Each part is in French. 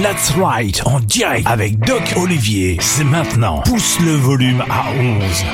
Let's Ride en direct avec Doc Olivier. C'est maintenant. Pousse le volume à 11.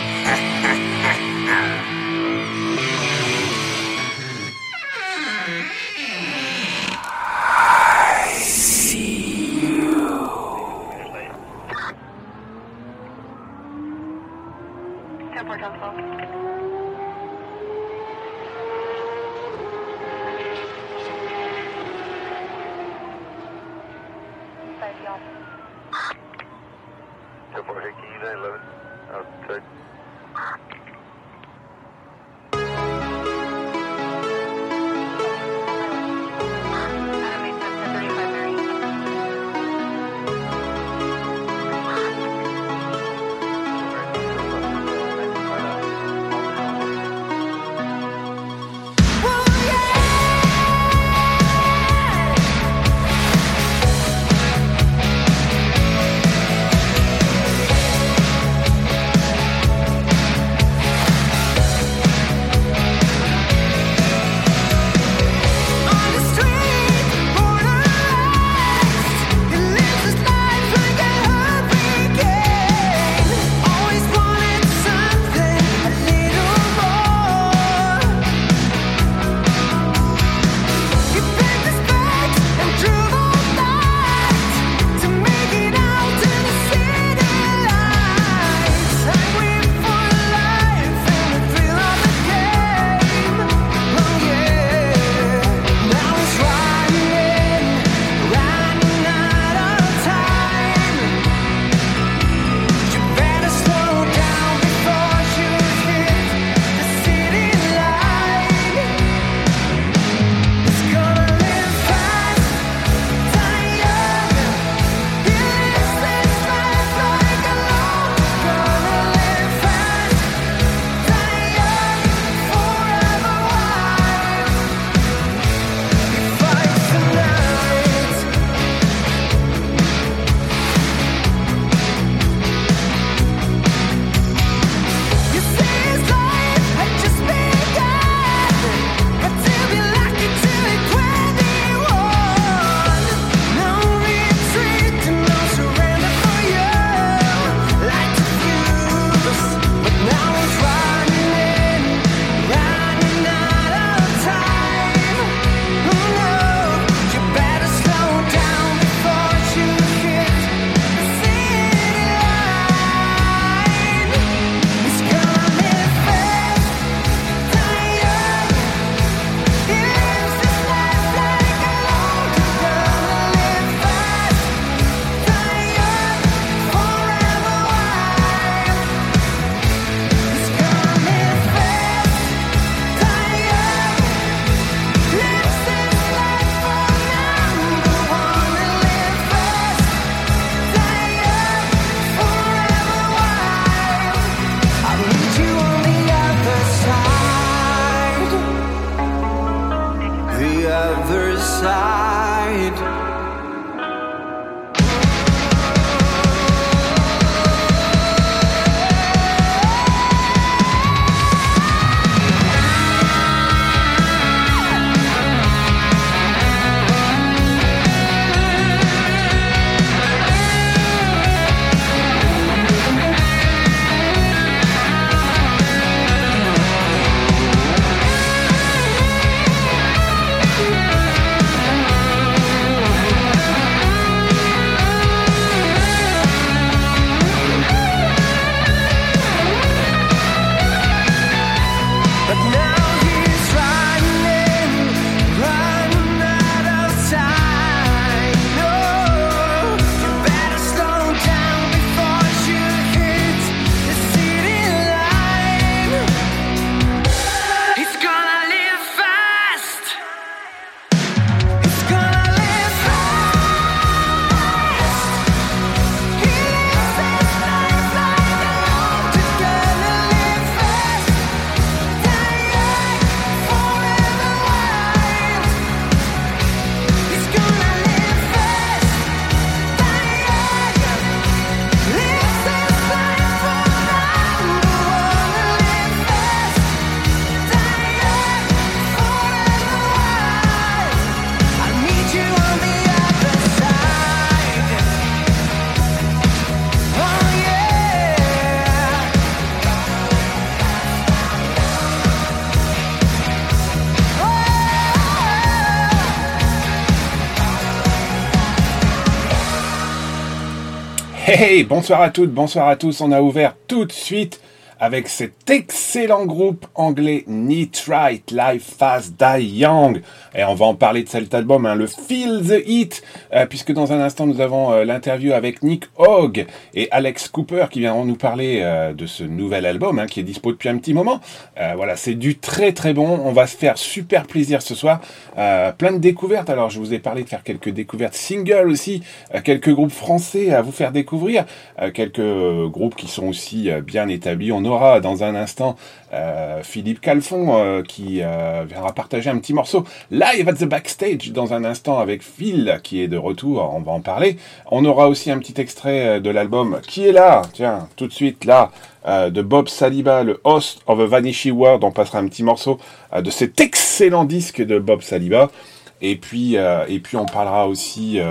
Hey, bonsoir à toutes, bonsoir à tous. On a ouvert tout de suite avec cet excellent groupe anglais Nitrite, Life Fast Die Young. Et on va en parler de cet album, le Feel the Heat, puisque dans un instant nous avons l'interview avec Nick Hogg et Alex Cooper qui viendront nous parler de ce nouvel album qui est dispo depuis un petit moment. Voilà, c'est du très très bon. On va se faire super plaisir ce soir. Plein de découvertes. Alors je vous ai parlé de faire quelques découvertes singles aussi, quelques groupes français à vous faire découvrir, quelques groupes qui sont aussi bien établis. On aura dans un instant Philippe Calfon qui viendra partager un petit morceau live at the backstage dans un instant avec Phil qui est de retour, on va en parler. On aura aussi un petit extrait de l'album qui est là, tiens, tout de suite là, de Bob Saliba, le host of a Vanishing World. On passera un petit morceau de cet excellent disque de Bob Saliba. Et puis on parlera aussi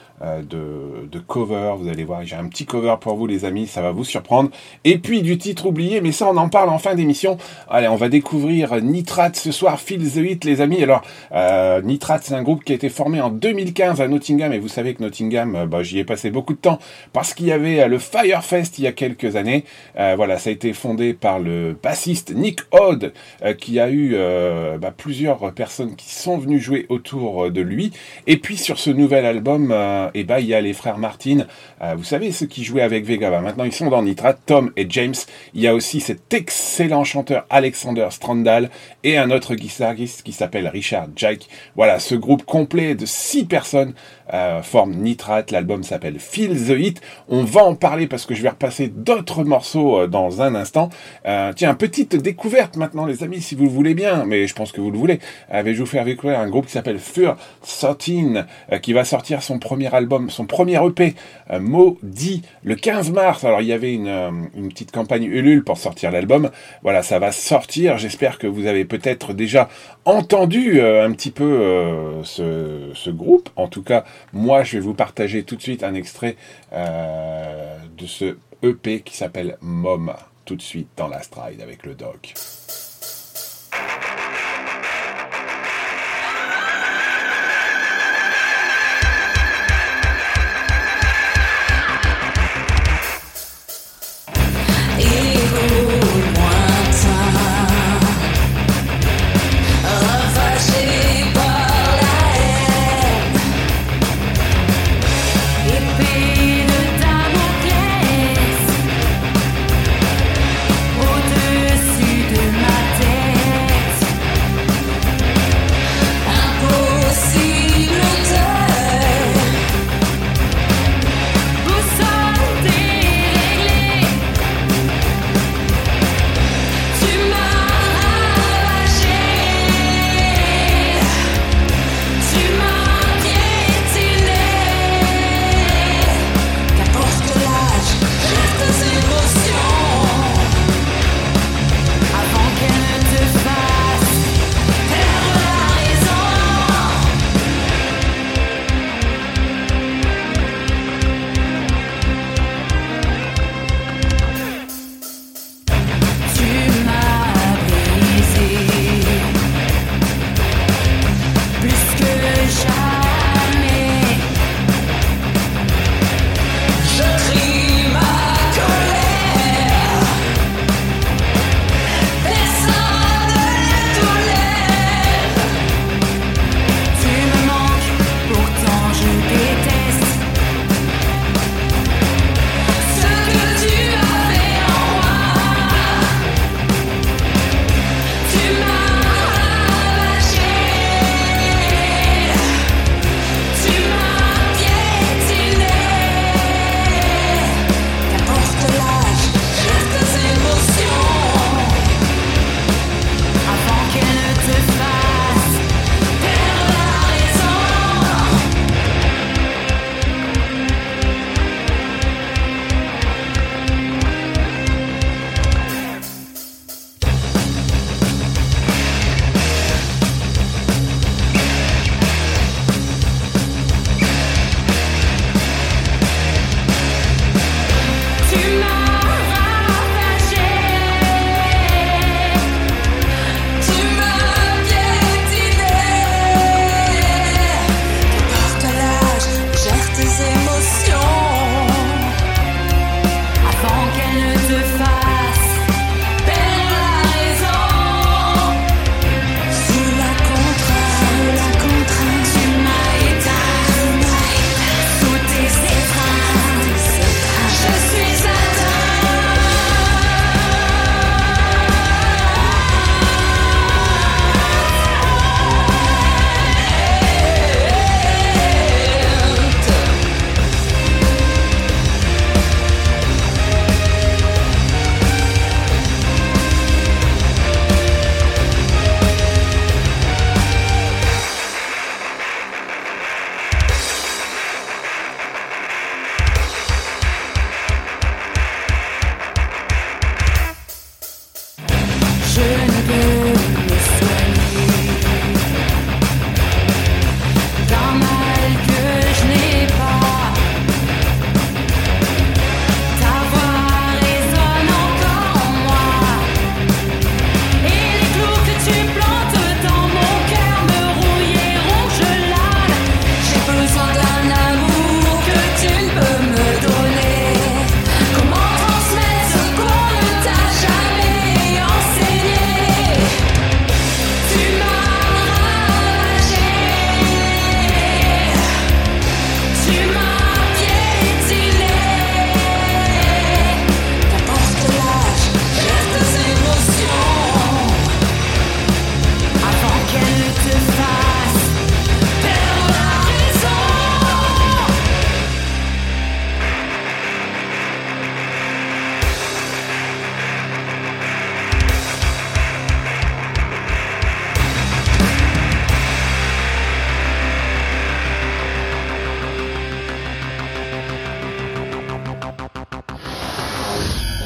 de cover. Vous allez voir, j'ai un petit cover pour vous les amis, ça va vous surprendre. Et puis du titre oublié, mais ça on en parle en fin d'émission. Allez, on va découvrir Nitrate ce soir, Feel the Heat les amis. Alors Nitrate, c'est un groupe qui a été formé en 2015 à Nottingham, et vous savez que Nottingham, j'y ai passé beaucoup de temps parce qu'il y avait le Firefest il y a quelques années. Voilà, ça a été fondé par le bassiste Nick Hogg, qui a eu plusieurs personnes qui sont venues jouer autour de lui. Et puis sur ce nouvel album, il y a les frères Martin, vous savez, ceux qui jouaient avec Vega. Maintenant, ils sont dans Nitrate, Tom et James. Il y a aussi cet excellent chanteur Alexander Strandal et un autre guitariste qui s'appelle Richard Jake. Voilà, ce groupe complet de 6 personnes forme Nitrate. L'album s'appelle Feel the Heat. On va en parler parce que je vais repasser d'autres morceaux dans un instant. Tiens, petite découverte maintenant, les amis, si vous le voulez bien, mais je pense que vous le voulez. Je vais vous faire découvrir un groupe qui s'appelle Fur 13, qui va sortir son premier album, son premier EP, Maudit, le 15 mars. Alors, il y avait une petite campagne Ulule pour sortir l'album. Voilà, ça va sortir. J'espère que vous avez peut-être déjà entendu un petit peu ce groupe. En tout cas, moi, je vais vous partager tout de suite un extrait de ce EP qui s'appelle Mom, tout de suite dans la Stride avec le Doc. Au-dessus de ma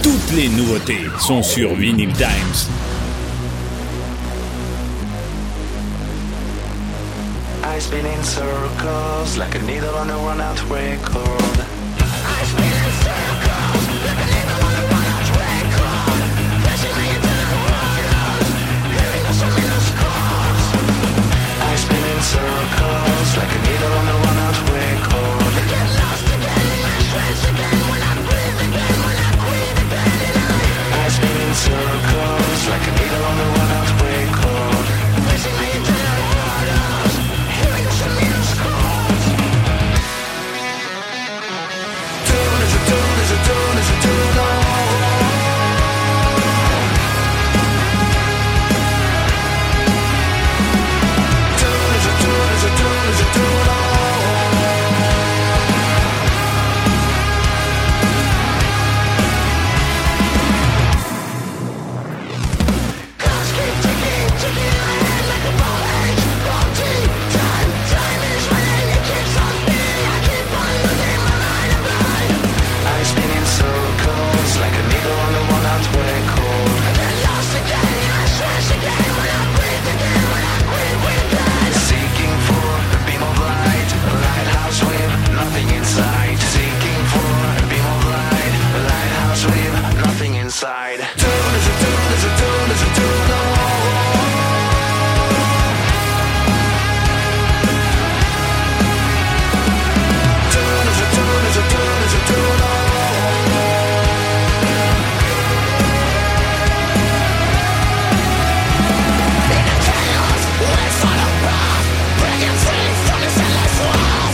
Toutes les nouveautés sont sur Vinyl Times. I spin in circles like a needle on a run-out record. I spin in circles like a needle on a run-out record. Pressing my internal organs, hearing the subliminal scores. I spin in circles like a needle on a run-out record. I get lost again in my trance again when I breathe again, when I breathe again. I spin in circles like a needle on a run-out record. Pressing my internal organs, hearing the subliminal scores. Tune is a tune is a tune is a tune, oh. Tune is a tune is a tune is a tune, oh. Clocks keep ticking, ticking ahead like a ball age, ball deep. Time is running, it keeps on spinning. I keep on losing my mind and blind. I spin in circles like a needle on a worn-out record. I get lost again, I stress again when I breathe again, when I breathe again. Seeking for a beam of light, a lighthouse with nothing inside. Seeking for a beam of light, a lighthouse with nothing inside. Tune is a tune is a tune is a tune, oh. Tune is a tune is a tune is a tune, oh. In the chaos, we're sort of rough, breaking free from its endless walls.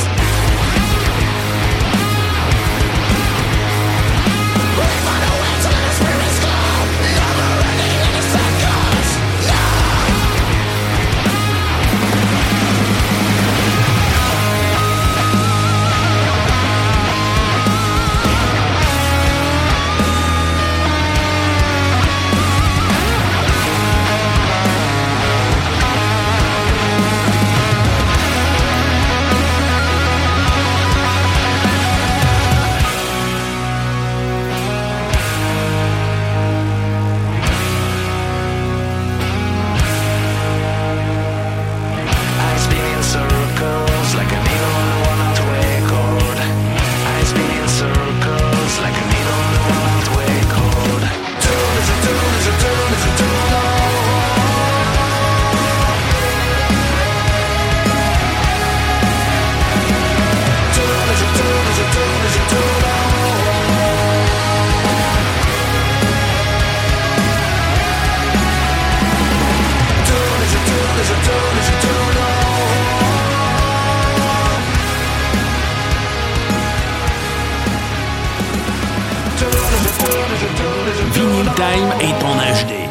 We find a way to let our spirits glow, never ending in the circles. No. I spin in circles like a needle on a worn-out record. I spin in circles like a needle on a worn-out record. Tune is a tune is a tune is a tune, oh. Tune is a tune is a tune is a tune, oh. Tune is a tune is a tune is a tune, oh. Tune is a tune is a tune is a tune, Vinyl oh. Time est en HD.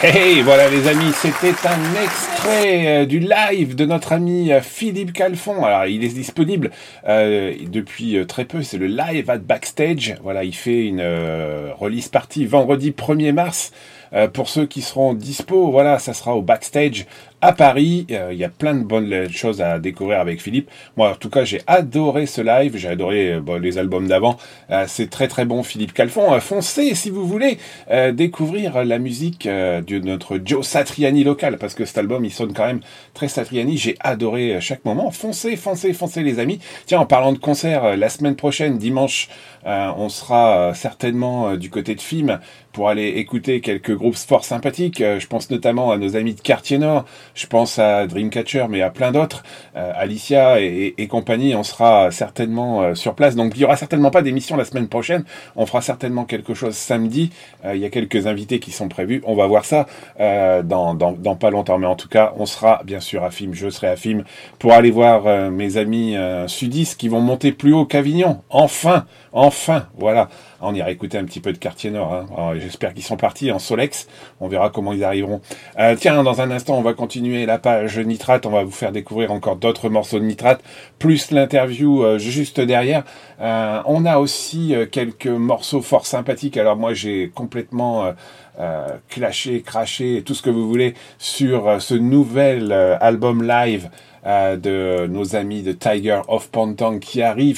Hey, voilà les amis, c'était un extrait du live de notre ami Philippe Calfon. Alors, il est disponible depuis très peu, c'est le live at Backstage. Voilà, il fait une release party vendredi 1er mars. Pour ceux qui seront dispo, voilà, ça sera au Backstage à Paris. Il y a plein de bonnes choses à découvrir avec Philippe. Moi, en tout cas, j'ai adoré ce live. J'ai adoré les albums d'avant. C'est très très bon, Philippe Calfon. Foncez si vous voulez découvrir la musique de notre Joe Satriani local, parce que cet album, il sonne quand même très Satriani. J'ai adoré chaque moment. Foncez les amis. Tiens, en parlant de concert, la semaine prochaine, dimanche, on sera certainement du côté de FIM pour aller écouter quelques groupes fort sympathiques. Je pense notamment à nos amis de Quartier Nord, je pense à Dreamcatcher, mais à plein d'autres, Alicia et compagnie. On sera certainement sur place, donc il y aura certainement pas d'émission la semaine prochaine. On fera certainement quelque chose samedi. Il y a quelques invités qui sont prévus. On va voir ça dans pas longtemps, mais en tout cas, on sera bien sûr à FIM. Je serai à FIM pour aller voir mes amis sudistes qui vont monter plus haut qu'Avignon. Enfin, voilà. On ira écouter un petit peu de Quartier Nord. Hein. Alors, j'espère qu'ils sont partis en Solex. On verra comment ils arriveront. Tiens, dans un instant, on va continuer la page Nitrate. On va vous faire découvrir encore d'autres morceaux de Nitrate, plus l'interview juste derrière. On a aussi quelques morceaux fort sympathiques. Alors moi, j'ai complètement craché, tout ce que vous voulez, sur ce nouvel album live de nos amis de Tiger of Pantang qui arrive.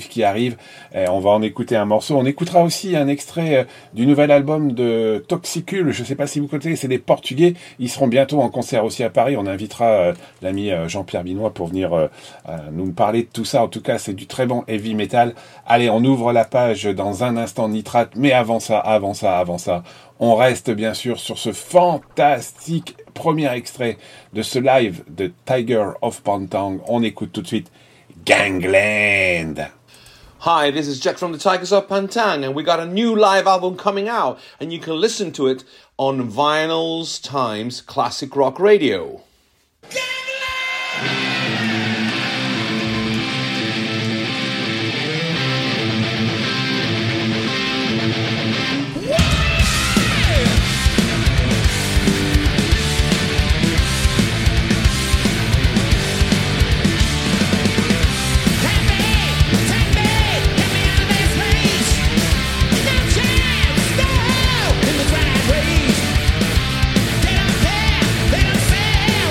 On va en écouter un morceau. On écoutera aussi un extrait du nouvel album de Toxicule. Je sais pas si vous connaissez, c'est des Portugais. Ils seront bientôt en concert aussi à Paris. On invitera l'ami Jean-Pierre Binois pour venir nous parler de tout ça. En tout cas, c'est du très bon heavy metal. Allez, on ouvre la page dans un instant Nitrate. Mais avant ça, on reste bien sûr sur ce fantastique premier extrait de ce live de Tiger of Pantang. On écoute tout de suite Gangland. Hi, this is Jack from the Tigers of Pantang, and we got a new live album coming out, and you can listen to it on Vinyls Times Classic Rock Radio. They don't care, they don't fail.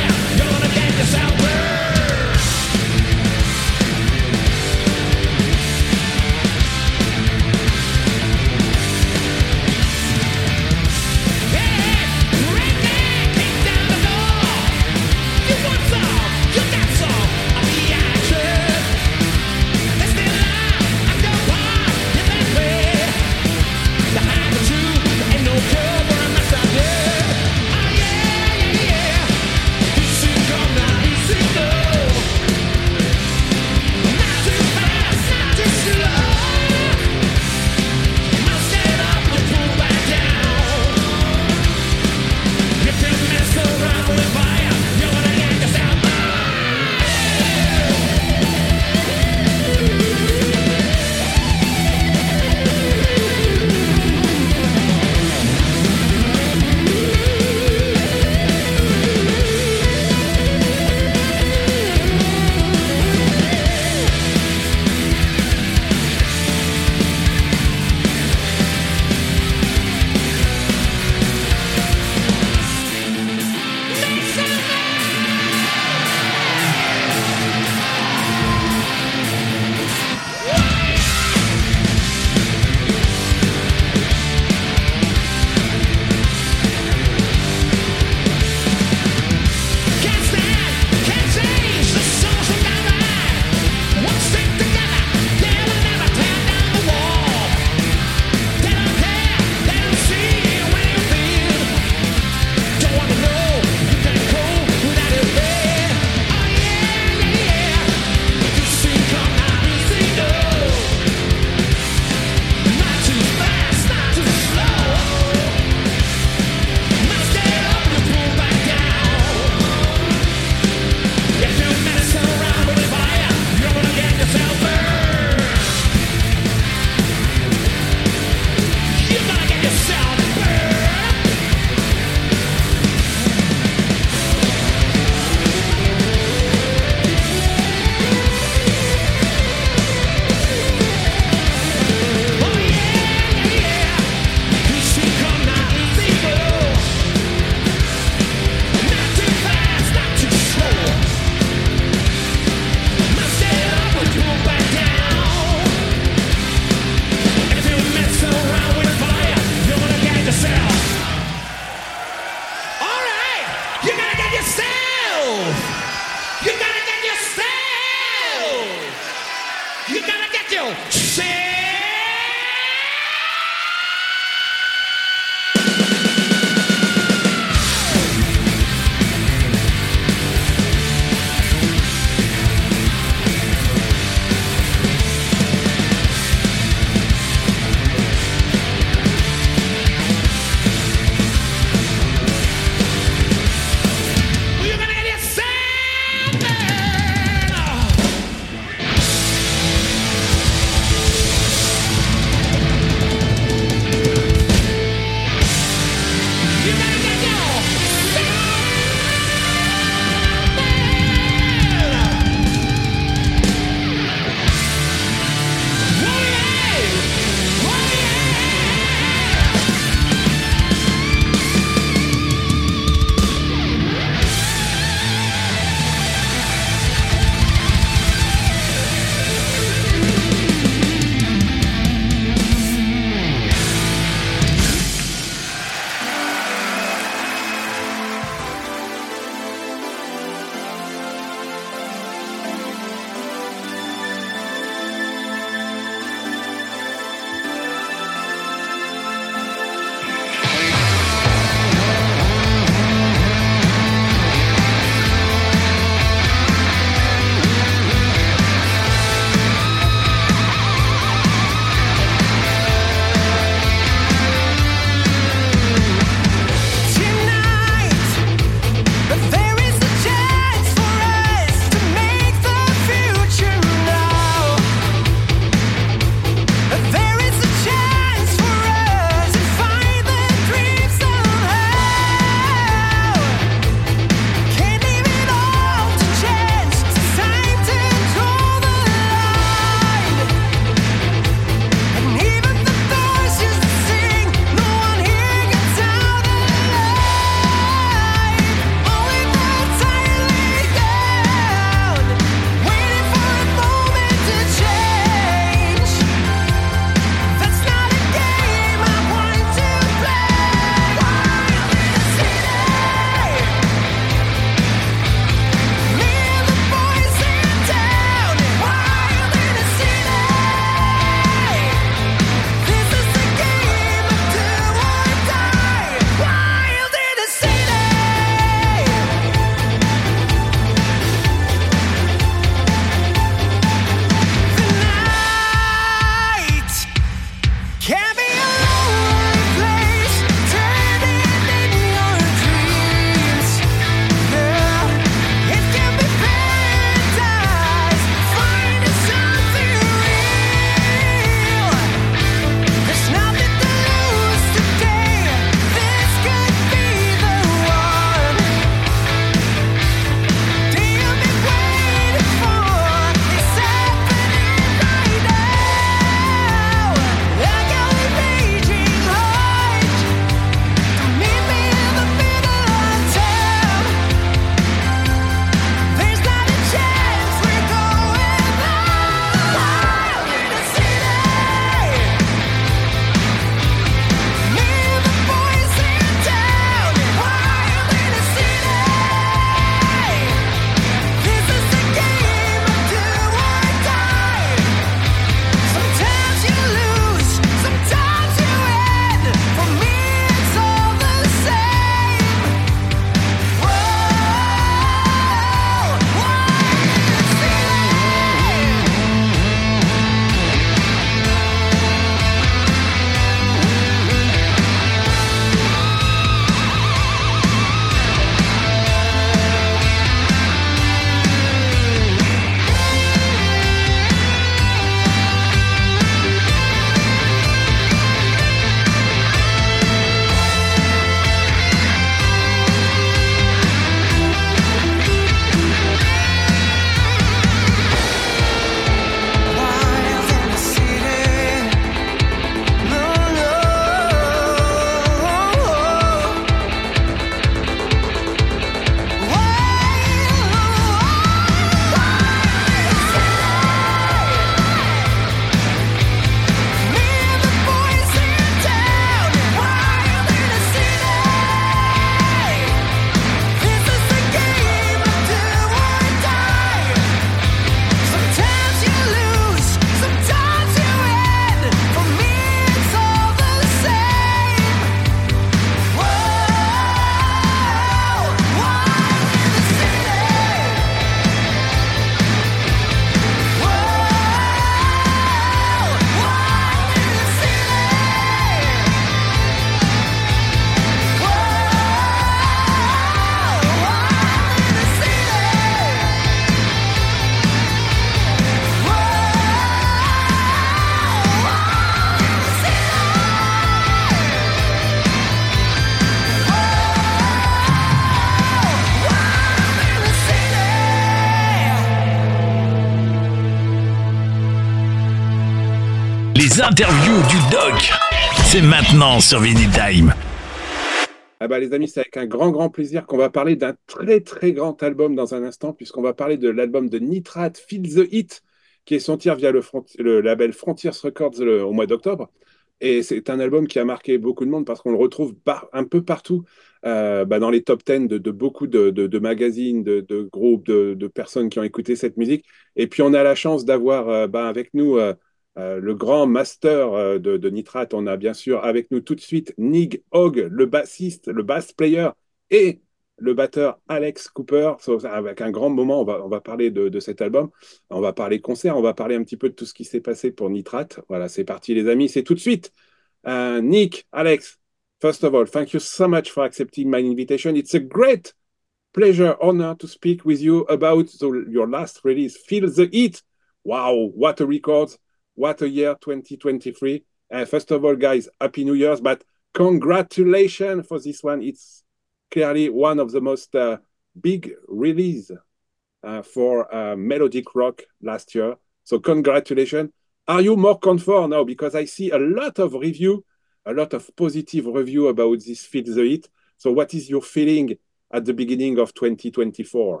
Les interviews du doc. C'est maintenant sur Vinyl Time. Ah bah les amis, c'est avec un grand plaisir qu'on va parler d'un très grand album dans un instant, puisqu'on va parler de l'album de Nitrate, Feel the Heat, qui est sorti via le label Frontiers Records au mois d'octobre. Et c'est un album qui a marqué beaucoup de monde parce qu'on le retrouve un peu partout, dans les top 10 de beaucoup de magazines, de groupes, de personnes qui ont écouté cette musique. Et puis on a la chance d'avoir avec nous le grand master de Nitrate. On a bien sûr avec nous tout de suite Nig Hogg, le bassiste, le bass player et le batteur Alex Cooper. Avec un grand moment, on va parler de cet album. On va parler concert, on va parler un petit peu de tout ce qui s'est passé pour Nitrate. Voilà, c'est parti les amis, c'est tout de suite. Nick, Alex, first of all, thank you so much for accepting my invitation. It's a great pleasure, honor to speak with you about your last release, Feel the Heat. Wow, what a record, what a year 2023. First of all, guys, Happy New Year's, but congratulations for this one. It's clearly one of the most big release for melodic rock last year. So congratulations. Are you more comfort now? Because I see a lot of review, a lot of positive review about this Feel the Heat. So what is your feeling at the beginning of 2024?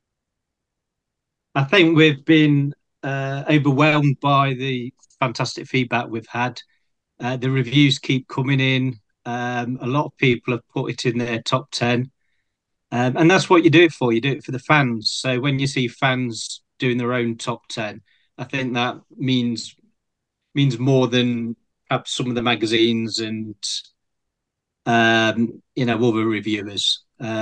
I think we've been overwhelmed by the fantastic feedback we've had. The reviews keep coming in. A lot of people have put it in their top 10. And that's what you do it for. You do it for the fans. So when you see fans doing their own top 10, I think that means more than perhaps some of the magazines and other reviewers.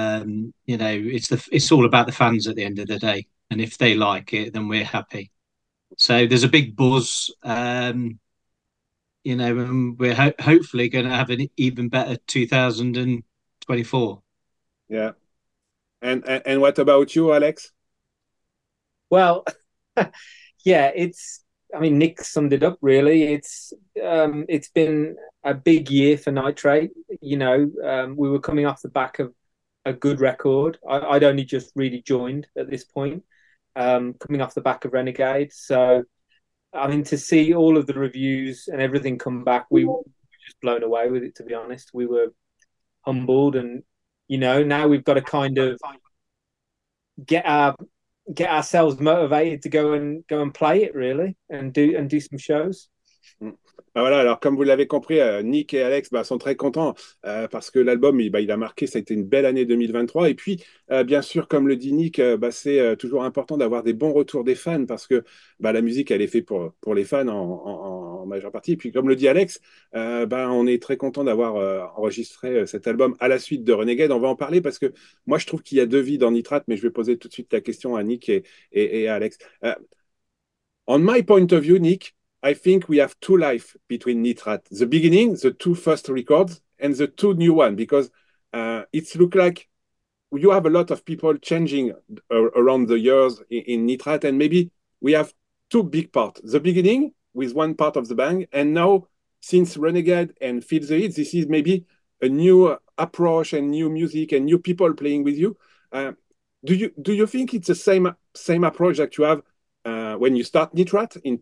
It's all about the fans at the end of the day. And if they like it, then we're happy. So there's a big buzz, and we're hopefully going to have an even better 2024. Yeah. And what about you, Alex? Well, yeah, Nick summed it up really. It's been a big year for Nitrate. We were coming off the back of a good record. I'd only just really joined at this point, coming off the back of Renegade. So, to see all of the reviews and everything come back, we were just blown away with it, to be honest. We were humbled, and now we've got to kind of get ourselves motivated to go and play it really and do some shows. Voilà, alors comme vous l'avez compris, Nick et Alex sont très contents parce que l'album il a marqué, ça a été une belle année 2023 et puis bien sûr comme le dit Nick, c'est toujours important d'avoir des bons retours des fans parce que la musique elle est faite pour les fans en majeure partie et puis comme le dit Alex, on est très content d'avoir enregistré cet album à la suite de Renegade. On va en parler parce que moi je trouve qu'il y a deux vies dans Nitrate, mais je vais poser tout de suite la question à Nick et à Alex. On my point of view, Nick, I think we have two lives between Nitrate. The beginning, the two first records, and the two new one, because it looks like you have a lot of people changing around the years in Nitrate, and maybe we have two big parts. The beginning with one part of the band, and now since Renegade and Feel the Heat, this is maybe a new approach and new music and new people playing with you. Do you think it's the same approach that you have when you start Nitrate in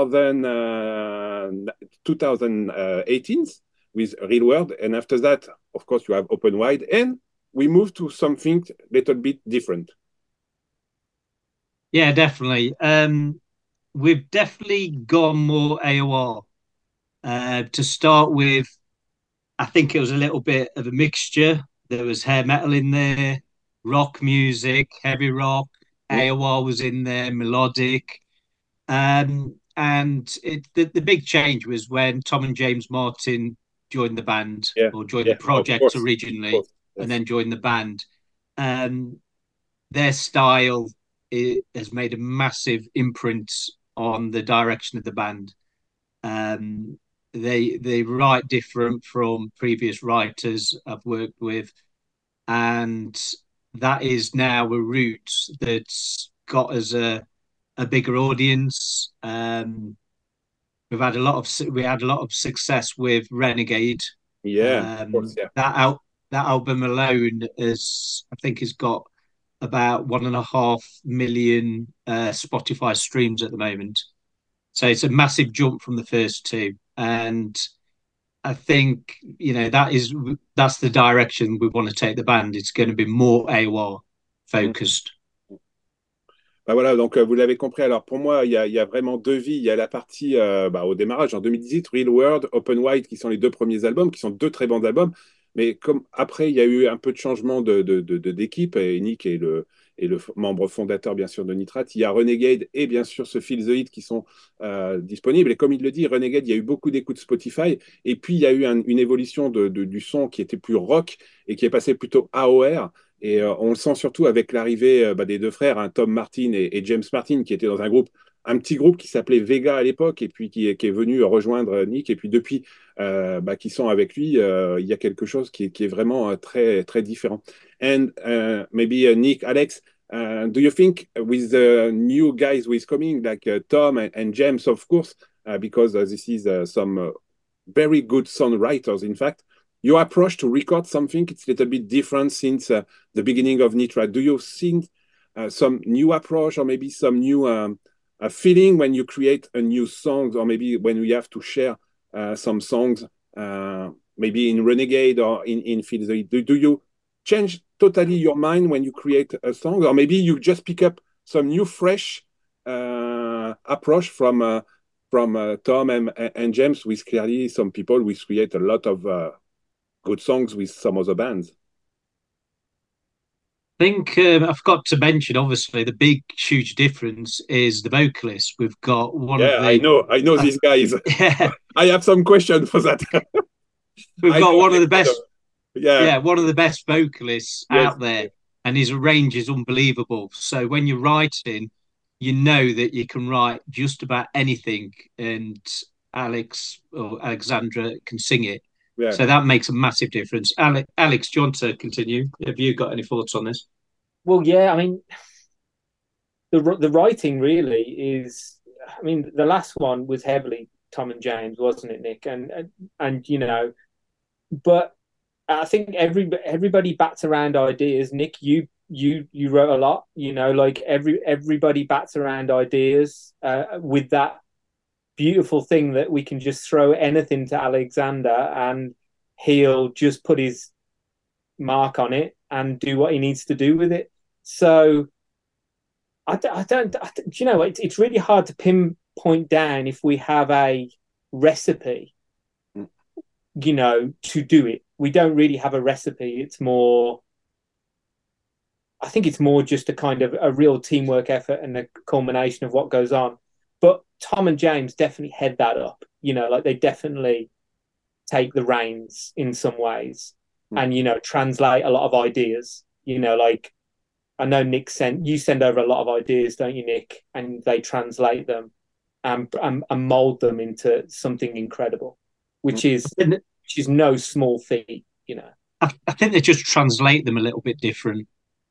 2018 with Real World, and after that, of course, you have Open Wide, and we move to something a little bit different. Yeah, definitely. We've definitely gone more AOR. To start with, I think it was a little bit of a mixture. There was hair metal in there, rock music, heavy rock. AOR was in there, melodic. And the big change was when Tom and James Martin joined the band or joined the project originally, yes. And then joined the band. Their style has made a massive imprint on the direction of the band. They write different from previous writers I've worked with, and that is now a route that's got us a bigger audience. We had a lot of success with Renegade. Of course, yeah. That album alone has got about 1.5 million Spotify streams at the moment. So it's a massive jump from the first two. And I think, that's the direction we want to take the band. It's going to be more AOR focused. Bah voilà, donc vous l'avez compris. Alors pour moi, il y a vraiment deux vies. Il y a la partie au démarrage en 2018, Real World, Open Wide, qui sont les deux premiers albums, qui sont deux très bons albums. Mais comme après, il y a eu un peu de changement d'équipe, et Nick est le membre fondateur, bien sûr, de Nitrate. Il y a Renegade et bien sûr ce Feel the Heat qui sont disponibles. Et comme il le dit, Renegade, il y a eu beaucoup d'écoutes Spotify. Et puis, il y a eu une évolution du son qui était plus rock et qui est passé plutôt AOR. Et on le sent surtout avec l'arrivée des deux frères, hein, Tom Martin et James Martin, qui étaient dans un petit groupe qui s'appelait Vega à l'époque, et puis qui est venu rejoindre Nick. Et puis depuis, qui sont avec lui, il y a quelque chose qui est vraiment très, très différent. And maybe Nick, Alex, do you think with the new guys who is coming, like Tom and James, of course, because this is some very good songwriters, in fact, your approach to record something, it's a little bit different since the beginning of Nitra. Do you think some new approach or maybe some new feeling when you create a new song, or maybe when we have to share some songs, maybe in Renegade or in Feel the Heat? Do you change totally your mind when you create a song, or maybe you just pick up some new fresh approach from Tom and James, with clearly some people who create a lot of good songs with some other bands? I think I forgot to mention, obviously, the big, huge difference is the vocalist. We've got one of the. I know these guys. Yeah, I have some questions for that. we've I got know one of the Alexander. best. Yeah, one of the best vocalists Yes. out there, and his range is unbelievable. So when you're writing, you know that you can write just about anything, and Alex or Alexandra can sing it. Yeah. So that makes a massive difference. Alex, do you want to continue? Have you got any thoughts on this? Well, yeah, I mean, the writing really is. I mean, the last one was heavily Tom and James, wasn't it, Nick? And but I think everybody bats around ideas. Nick, you wrote a lot. Like everybody bats around ideas with that beautiful thing that we can just throw anything to Alexander and he'll just put his mark on it and do what he needs to do with it. So I don't it's really hard to pinpoint down if we have a recipe, to do it. We don't really have a recipe. I think it's more just a kind of a real teamwork effort and a culmination of what goes on. But Tom and James definitely head that up. Like they definitely take the reins in some ways and, translate a lot of ideas. Like I know you send over a lot of ideas, don't you, Nick? And they translate them and mold them into something incredible, which is no small feat, I think they just translate them a little bit different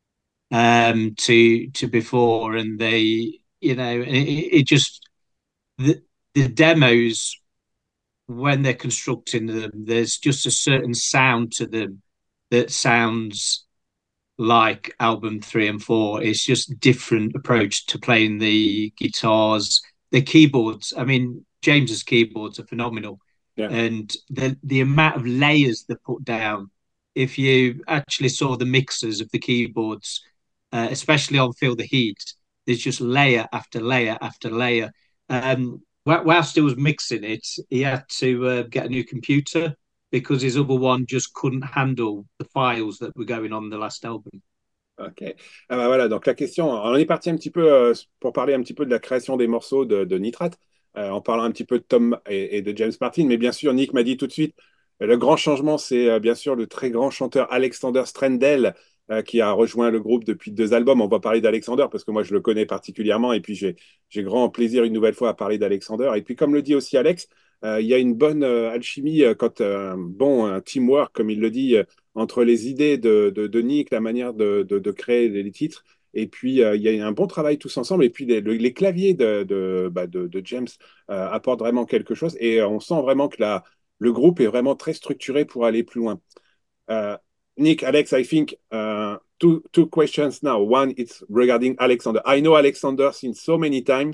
to before, and they it just the demos, when they're constructing them, there's just a certain sound to them that sounds like album 3 and 4. It's just different approach to playing the guitars, the keyboards. I mean, James's keyboards are phenomenal. Yeah. And the amount of layers they put down, if you actually saw the mixers of the keyboards, especially on Feel the Heat, there's just layer after layer after layer. Whilst he was mixing it, he had to get a new computer because his other one just couldn't handle the files that were going on the last album. Ok. Ah bah voilà, donc la question, on est parti un petit peu pour parler un petit peu de la création des morceaux de Nitrate, en parlant un petit peu de Tom et de James Martin, mais bien sûr, Nick m'a dit tout de suite, le grand changement, c'est bien sûr le très grand chanteur Alexander Strendel, qui a rejoint le groupe depuis 2 albums. On va parler d'Alexander parce que moi, je le connais particulièrement, et puis j'ai grand plaisir une nouvelle fois à parler d'Alexander. Et puis, comme le dit aussi Alex, il y a une bonne alchimie, quand un teamwork, comme il le dit, entre les idées de Nick, la manière de créer les titres, et puis il y a un bon travail tous ensemble, et puis les claviers de James apportent vraiment quelque chose, et on sent vraiment que le groupe est vraiment très structuré pour aller plus loin. Nick, Alex, I think two questions now. One, it's regarding Alexander. I know Alexander since so many times.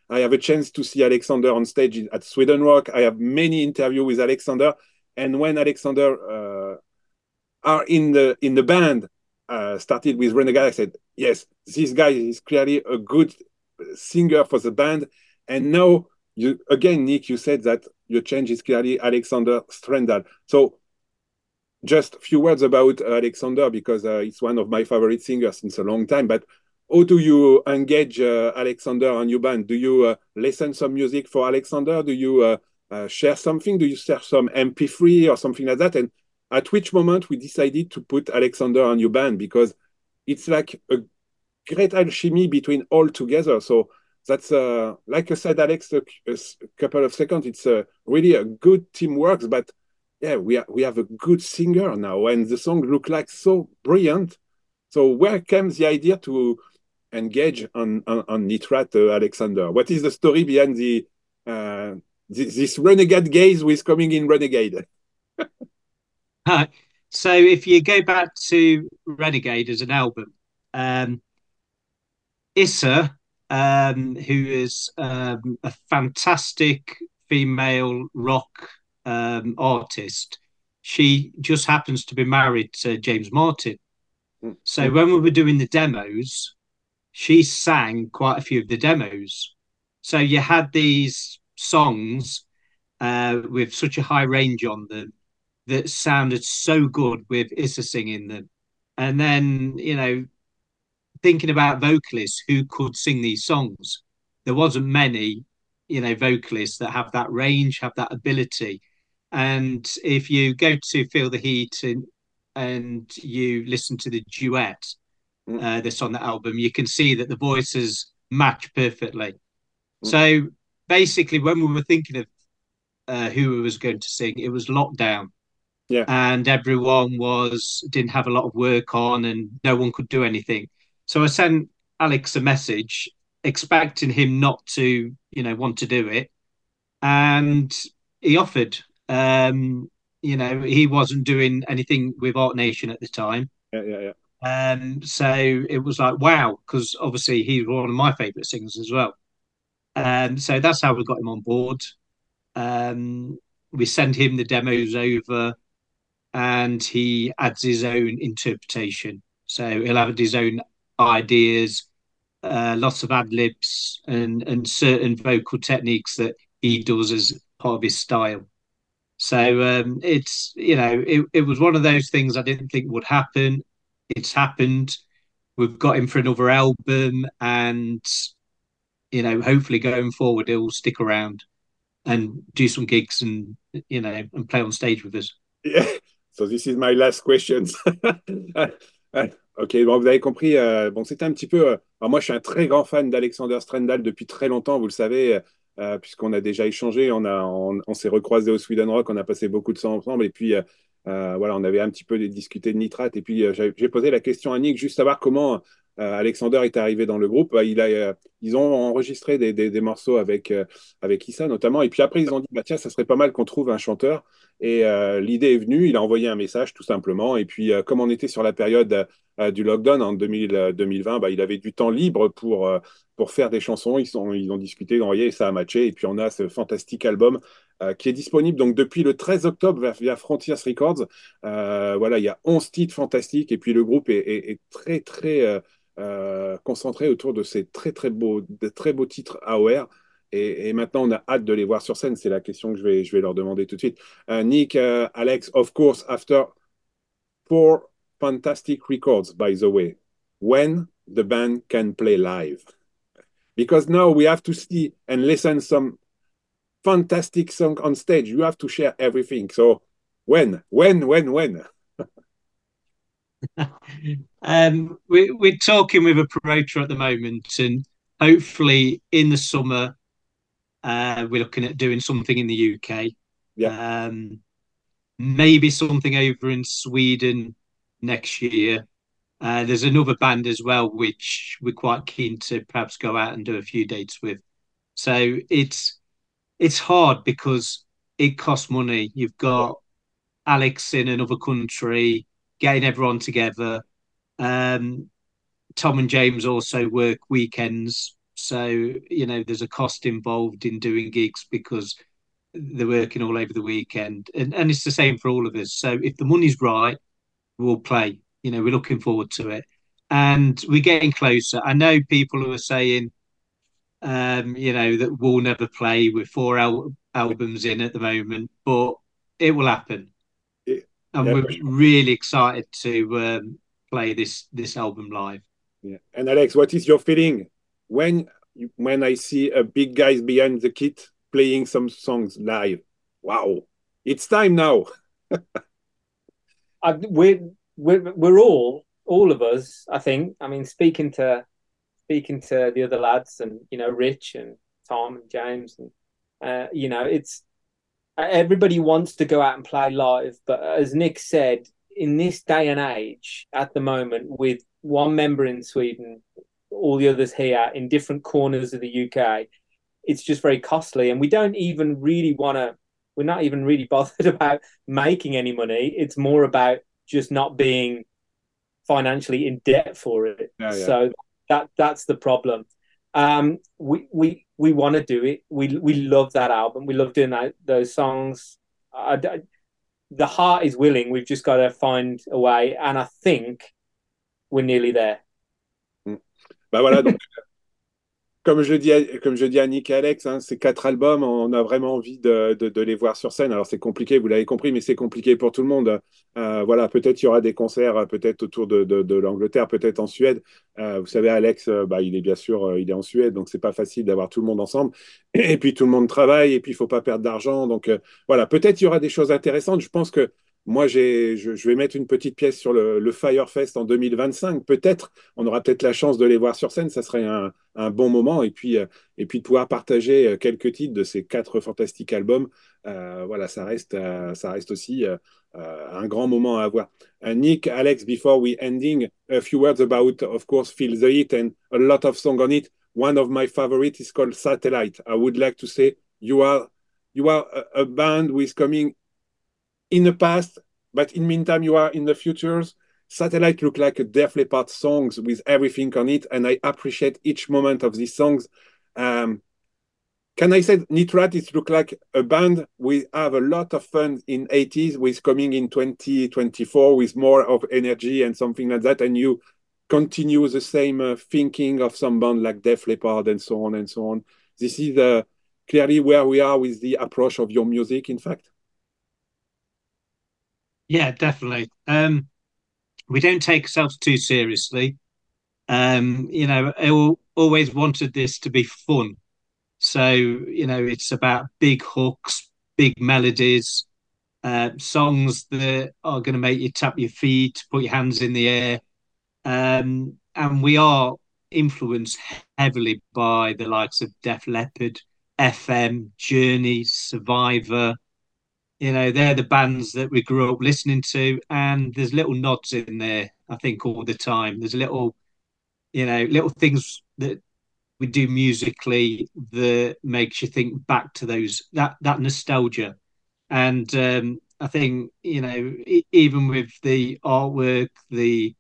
I have a chance to see Alexander on stage at Sweden Rock. I have many interviews with Alexander, and when Alexander are in the band, started with Renegade, I said, yes, this guy is clearly a good singer for the band. And now, you again, Nick, you said that your change is clearly Alexander Strendal. So just a few words about Alexander, because it's one of my favorite singers since a long time. But how do you engage Alexander on your band? Do you listen some music for Alexander? Do you share something? Do you share some MP3 or something like that? And at which moment we decided to put Alexander on your band? Because it's like a great alchemy between all together. So that's like I said, Alex, a couple of seconds. It's really a good teamwork. But yeah, we have a good singer now, and the song look like so brilliant. So where comes the idea to engage on Nitrat, Alexander? What is the story behind this renegade gaze who is coming in Renegade? So if you go back to Renegade as an album, Issa, who is a fantastic female rock artist, she just happens to be married to James Martin. So when we were doing the demos, she sang quite a few of the demos. So you had these songs with such a high range on them that sounded so good with Issa singing them. And then, thinking about vocalists who could sing these songs, there wasn't many, vocalists that have that range, have that ability. And if you go to Feel the Heat and you listen to the duet that's on the album, you can see that the voices match perfectly. So basically, when we were thinking of who we was going to sing, it was Lockdown. Yeah. And everyone didn't have a lot of work on and no one could do anything. So I sent Alex a message expecting him not to, want to do it. And he offered. He wasn't doing anything with Art Nation at the time. Yeah. So it was like, wow, because obviously he's one of my favourite singers as well. So that's how we got him on board. We send him the demos over and he adds his own interpretation. So he'll have his own ideas, lots of ad libs and certain vocal techniques that he does as part of his style. So it's it was one of those things I didn't think would happen. It's happened. We've got him for another album, and hopefully going forward he'll stick around and do some gigs and and play on stage with us. Yeah. So this is my last question. Ok, bon, vous avez compris. Bon, c'était un petit peu. Alors moi, je suis un très grand fan d'Alexander Strendal depuis très longtemps, vous le savez, puisqu'on a déjà échangé. On s'est recroisé au Sweden Rock, on a passé beaucoup de temps ensemble. Et puis, voilà, on avait un petit peu discuté de Nitrate. Et puis, j'ai posé la question à Nick, juste savoir comment Alexander est arrivé dans le groupe. Ils ont enregistré des morceaux avec Issa notamment. Et puis après, ils ont dit, bah, tiens, ça serait pas mal qu'on trouve un chanteur. Et l'idée est venue, il a envoyé un message tout simplement. Et puis, comme on était sur la période du lockdown en 2020, bah, il avait du temps libre pour faire des chansons. Ils ont discuté, ils ont envoyé et ça a matché. Et puis, on a ce fantastique album qui est disponible donc depuis le 13 octobre via Frontiers Records. Voilà, il y a 11 titres fantastiques. Et puis, le groupe est très, très concentré autour de ces de très beaux titres AOR. Et maintenant, on a hâte de les voir sur scène. C'est la question que je vais leur demander tout de suite. Nick, Alex, of course, after 4 fantastic records, by the way, when the band can play live? Because now we have to see and listen some fantastic song on stage. You have to share everything. So when? We're talking with a promoter at the moment, and hopefully in the summer we're looking at doing something in the UK. Yeah. Maybe something over in Sweden next year. There's another band as well which we're quite keen to perhaps go out and do a few dates with. So it's hard because it costs money. You've got Alex in another country, getting everyone together. Tom and James also work weekends, So, there's a cost involved in doing gigs because they're working all over the weekend. And it's the same for all of us. So if the money's right, we'll play. We're looking forward to it. And we're getting closer. I know people who are saying, that we'll never play with four albums in at the moment, but it will happen. And Yeah, we're really excited to play this album live. yeah. And Alex, what is your feeling when I see a big guys behind the kit playing some songs live? Wow, it's time now. We're all of us, I think. I mean, speaking to the other lads, and Rich and Tom and James, and it's everybody wants to go out and play live, but as Nick said, in this day and age, at the moment, with one member in Sweden, all the others here in different corners of the UK, it's just very costly, and we don't even really want to. We're not even really bothered about making any money. It's more about just not being financially in debt for it. Yeah, yeah. So that's the problem. We want to do it. We love that album. We love doing those songs. The heart is willing. We've just got to find a way, and I think we're nearly there. Bah voilà, donc, comme je dis à Nick et Alex, hein, ces 4 albums, on a vraiment envie de les voir sur scène. Alors c'est compliqué, vous l'avez compris, mais c'est compliqué pour tout le monde. Voilà, peut-être il y aura des concerts, peut-être autour de l'Angleterre, peut-être en Suède. Vous savez, Alex, bah, il est bien sûr, il est en Suède, donc c'est pas facile d'avoir tout le monde ensemble. Et puis tout le monde travaille, et puis il faut pas perdre d'argent. Donc voilà, peut-être il y aura des choses intéressantes. Je pense que moi, je vais mettre une petite pièce sur le Firefest en 2025. Peut-être, on aura peut-être la chance de les voir sur scène. Ça serait un bon moment. Et puis de pouvoir partager quelques titres de ces 4 fantastiques albums. Voilà, ça reste aussi un grand moment à avoir. Nick, Alex, before we ending, a few words about, of course, Feel the Heat and a lot of song on it. One of my favorites is called Satellite. I would like to say you are a band with coming in the past, but in meantime, you are in the futures. Satellite look like a Def Leppard songs with everything on it, and I appreciate each moment of these songs. Can I say Nitrat is look like a band we have a lot of fun in 80s with coming in 2024 with more of energy and something like that, and you continue the same thinking of some band like Def Leppard and so on and so on. This is clearly where we are with the approach of your music, in fact. Yeah, definitely. We don't take ourselves too seriously. I always wanted this to be fun. So, it's about big hooks, big melodies, songs that are going to make you tap your feet, put your hands in the air. And we are influenced heavily by the likes of Def Leppard, FM, Journey, Survivor. They're the bands that we grew up listening to, and there's little nods in there, I think, all the time. There's little things that we do musically that makes you think back to that nostalgia. And I think, even with the artwork, the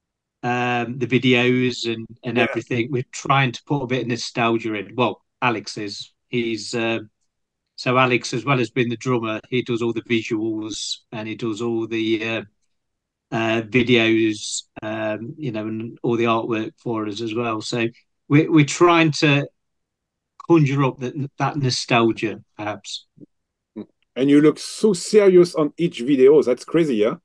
videos and everything, we're trying to put a bit of nostalgia in. Well, Alex is. So Alex, as well as being the drummer, he does all the visuals and he does all the videos, and all the artwork for us as well. So we're trying to conjure up that nostalgia, perhaps. And you look so serious on each video. That's crazy, huh?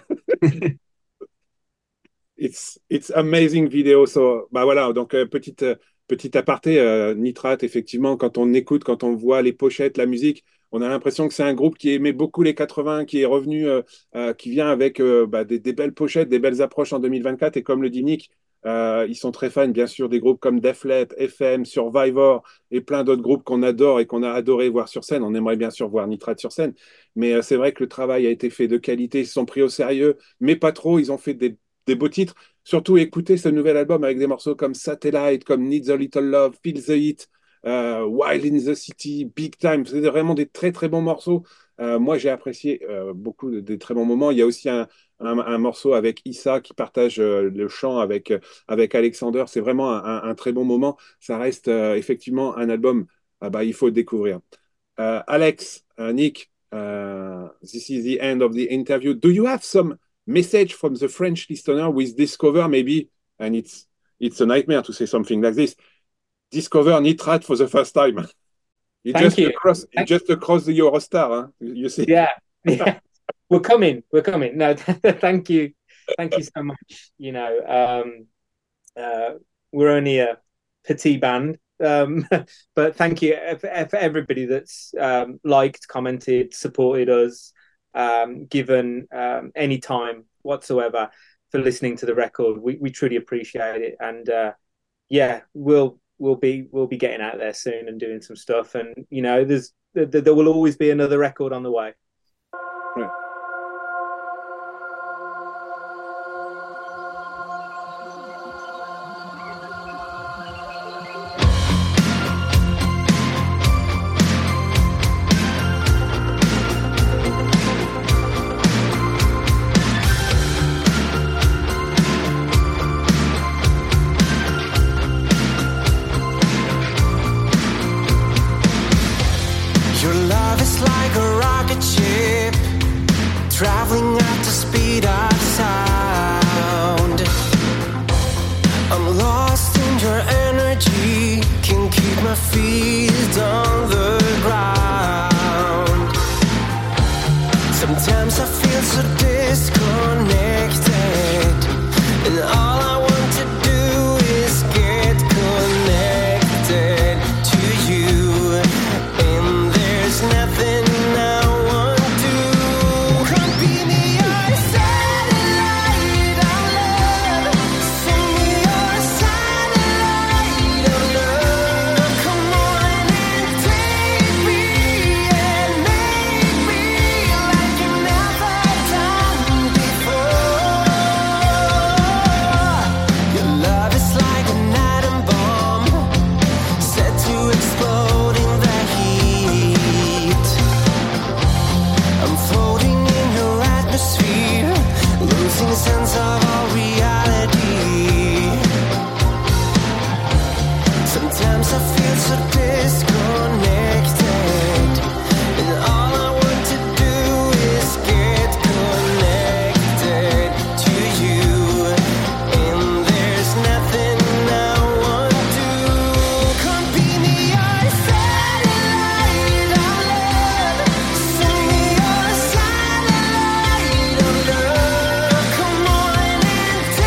It's amazing video. So, bah voilà, donc petit aparté, Nitrat, effectivement, quand on écoute, quand on voit les pochettes, la musique, on a l'impression que c'est un groupe qui aimait beaucoup les 80, qui est revenu, qui vient avec des belles pochettes, des belles approches en 2024. Et comme le dit Nick, ils sont très fans, bien sûr, des groupes comme Def Leppard, FM, Survivor et plein d'autres groupes qu'on adore et qu'on a adoré voir sur scène. On aimerait bien sûr voir Nitrat sur scène. Mais c'est vrai que le travail a été fait de qualité, ils se sont pris au sérieux, mais pas trop. Ils ont fait des beaux titres. Surtout écouter ce nouvel album avec des morceaux comme Satellite, comme Needs a Little Love, Feel the Heat, Wild in the City, Big Time. C'est vraiment des très très bons morceaux. Moi, j'ai apprécié beaucoup des très bons moments. Il y a aussi un morceau avec Issa qui partage le chant avec Alexander. C'est vraiment un très bon moment. Ça reste effectivement un album, ah bah, il faut le découvrir. Alex, Nick, this is the end of the interview. Do you have some message from the French listener with Discover maybe? And it's a nightmare to say something like this. Discover Nitrate for the first time. Thank you. Just across the Eurostar, huh? You see. Yeah. We're coming. No, thank you so much. You know, we're only a petite band, but thank you for everybody that's liked, commented, supported us, given any time whatsoever for listening to the record. We truly appreciate it, and yeah, we'll be getting out there soon and doing some stuff. And you know, there will always be another record on the way. Right. Your love is like a rocket ship traveling at the speed of sound. I'm lost in your energy, can't keep my feet on the ground. Sometimes I feel so disconnected, and all I want to do is get connected to you. And there's nothing I want to. Come be me your satellite of love. Send me your satellite of love. Come on and take me and make me like you've never done before. Your love is like an atom bomb set to explode in the heat. I'm floating in your atmosphere, losing sense of all reality. Sometimes I feel so disconnected, and all I want to do is get connected to you. And there's nothing I want to. Come be me your satellite of love. Send me your satellite of love. Come on and take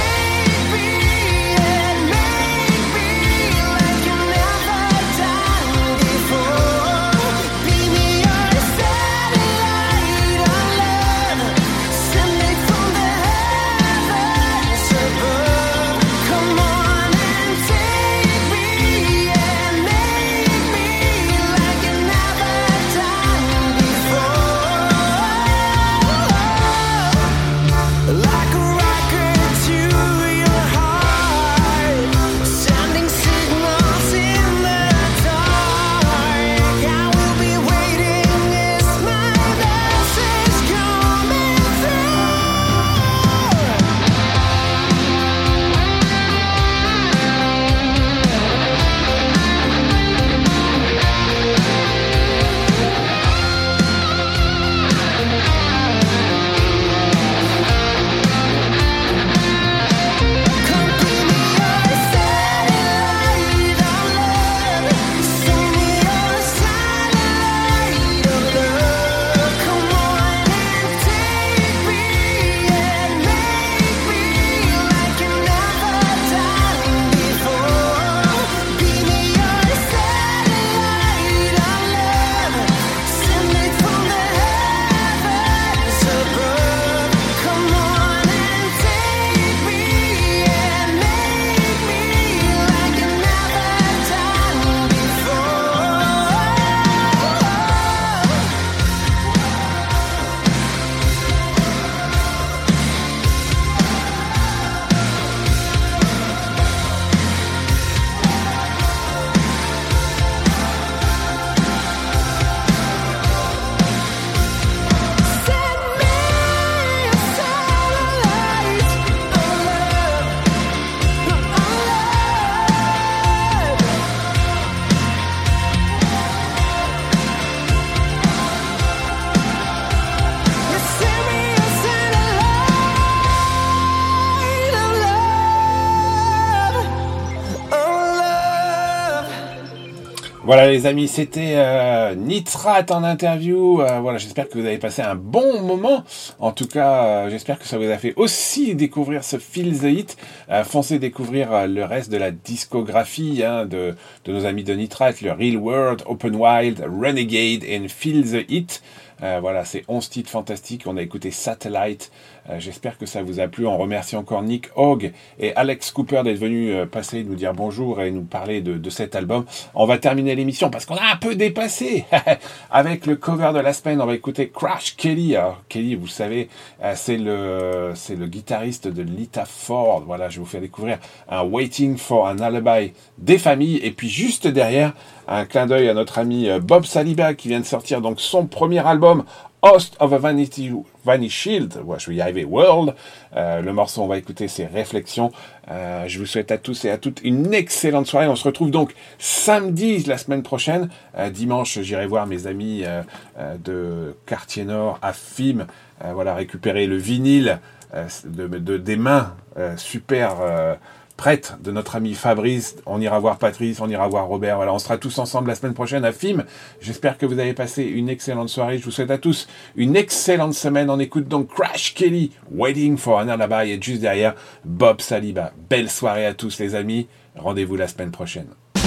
Voilà les amis, c'était Nitrate en interview. Voilà, j'espère que vous avez passé un bon moment. En tout cas, j'espère que ça vous a fait aussi découvrir ce Feel the Heat. Foncez découvrir le reste de la discographie de nos amis de Nitrate, le Real World, Open Wild, Renegade et Feel the Heat. Voilà, c'est 11 titres fantastiques. On a écouté Satellite. J'espère que ça vous a plu. On remercie encore Nick Hogg et Alex Cooper d'être venus passer, nous dire bonjour et nous parler de cet album. On va terminer l'émission parce qu'on a un peu dépassé. Avec le cover de la semaine, on va écouter Crash Kelly. Alors, Kelly, vous savez, c'est le guitariste de Lita Ford. Voilà, je vais vous faire découvrir un Waiting for an Alibi des familles. Et puis juste derrière, un clin d'œil à notre ami Bob Saliba qui vient de sortir donc son premier album, Host of a Vanity Shield, je vais y arriver, World. Le morceau, on va écouter ses réflexions. Je vous souhaite à tous et à toutes une excellente soirée. On se retrouve donc samedi, la semaine prochaine. Dimanche, j'irai voir mes amis de Quartier Nord à FIM. Voilà, récupérer le vinyle des mains super prête de notre ami Fabrice. On ira voir Patrice, on ira voir Robert. Voilà, on sera tous ensemble la semaine prochaine à FIM. J'espère que vous avez passé une excellente soirée. Je vous souhaite à tous une excellente semaine. On écoute donc Crash Kelly, Waiting for an Alibi, et juste derrière, Bob Saliba. Belle soirée à tous les amis. Rendez-vous la semaine prochaine.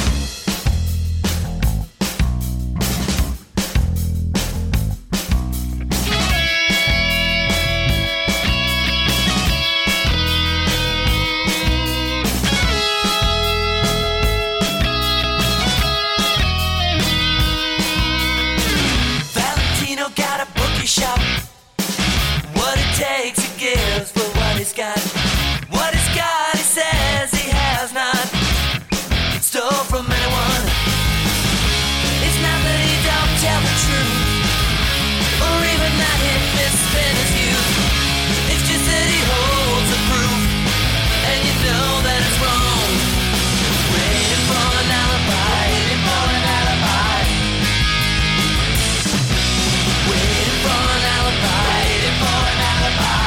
Shop. What it takes he gives for what he's got. What he's got he says he has not. Stole from anyone. It's not that he don't tell the truth, or even that he misspent his youth. It's just that he holds the proof, and you know that it's wrong. Waiting for an alibi, waiting for an alibi. Waiting for an alibi, waiting for an alibi.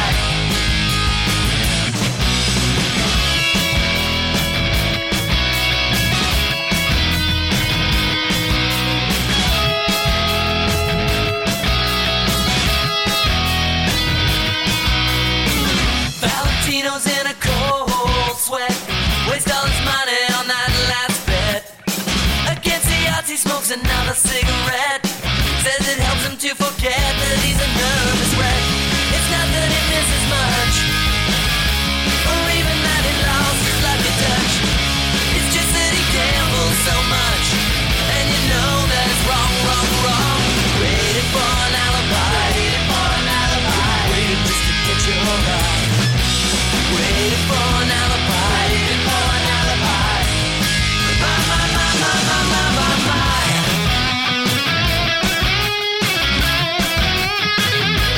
Valentino's in a cold sweat, waste all his money on that last bet. Against the odds he smokes another cigarette. Says it helps him to forget that he's a nervous wreck. It's not that he misses much, or even that he lost his lucky touch. It's just that he gambles so much, and you know that it's wrong, wrong, wrong. Waiting for an alibi, waiting for an alibi. Waiting just to get your eye. Waiting for an alibi, waiting for an alibi. My.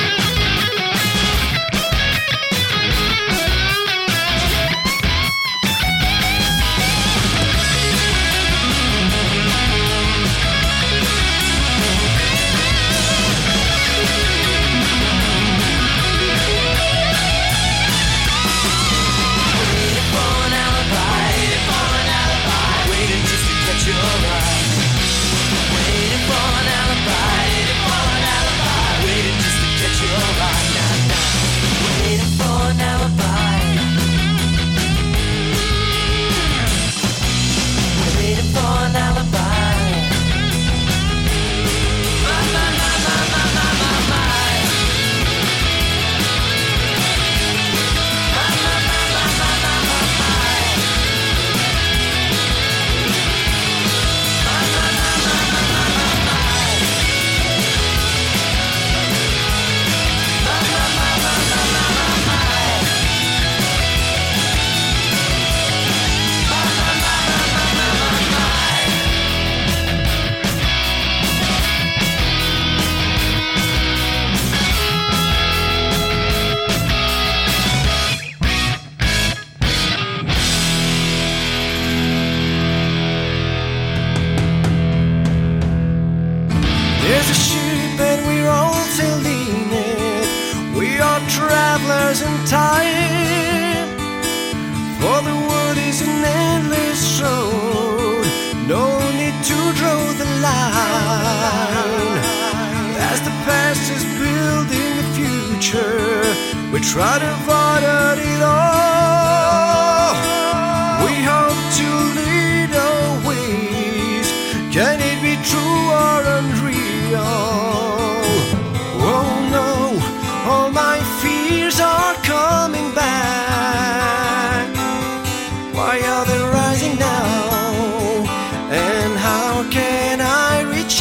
try to avoid it all. We hope to lead our ways. Can it be true or unreal? Oh no, all my fears are coming back. Why are they rising now? And how can I reach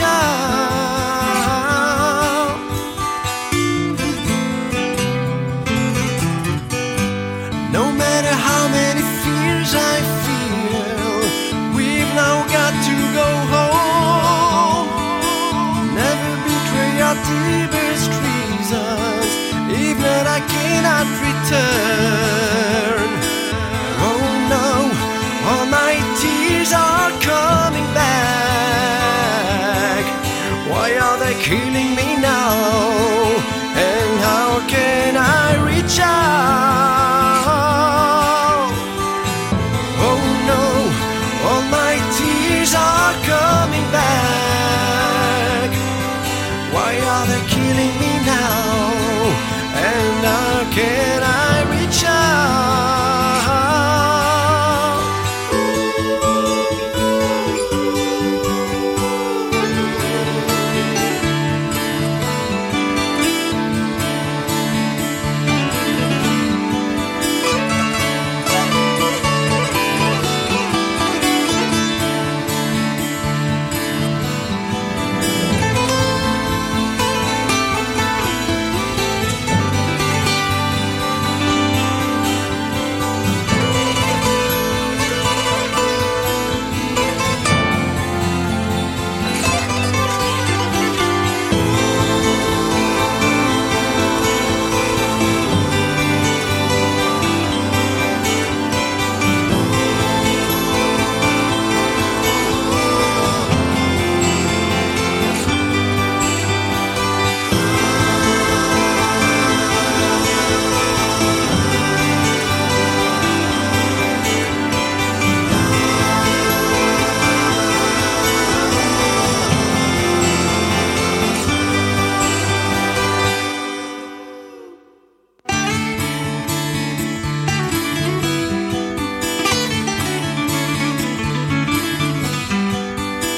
out? No matter how many fears I feel, we've now got to go home. Never betray our deepest reasons. If not, I cannot return. Oh no, all my tears are coming back. Why are they killing me now? And how can I reach out? Oh no, all my tears are coming back. Why are they killing me now? And how can I reach out?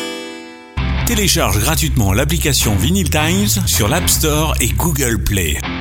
Télécharge gratuitement l'application Vinyl Times sur l'App Store et Google Play.